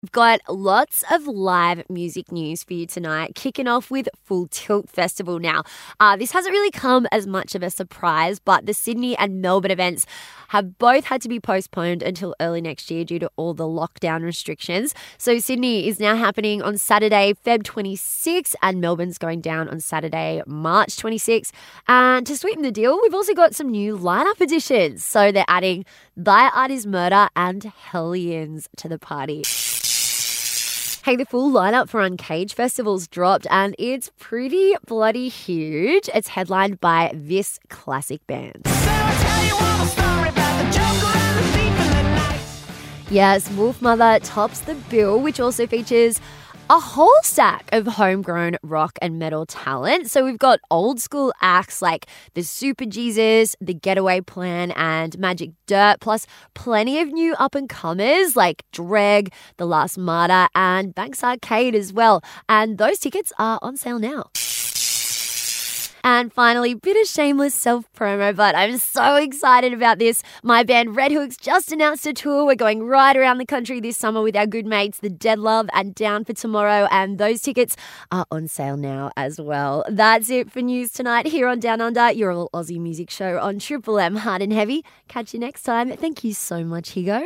We've got lots of live music news for you tonight, kicking off with Full Tilt Festival now. This hasn't really come as much of a surprise, but the Sydney and Melbourne events have both had to be postponed until early next year due to all the lockdown restrictions. So Sydney is now happening on Saturday, Feb 26, and Melbourne's going down on Saturday, March 26. And to sweeten the deal, we've also got some new lineup additions. So they're adding Thy Art Is Murder and Hellions to the party. Hey, the full lineup for Uncaged Festival's dropped and it's pretty bloody huge. It's headlined by this classic band. Yes, Wolfmother tops the bill, which also features a whole stack of homegrown rock and metal talent. So we've got old school acts like the Super Jesus, the Getaway Plan and Magic Dirt, plus plenty of new up-and-comers like Dreg, The Last Martyr and Banks Arcade as well. And those tickets are on sale now. And finally, bit of shameless self-promo, but I'm so excited about this. My band Red Hooks just announced a tour. We're going right around the country this summer with our good mates, the Dead Love and Down for Tomorrow, and those tickets are on sale now as well. That's it for news tonight here on Down Under, your all Aussie music show on Triple M Hard and Heavy. Catch you next time. Thank you so much, Higo.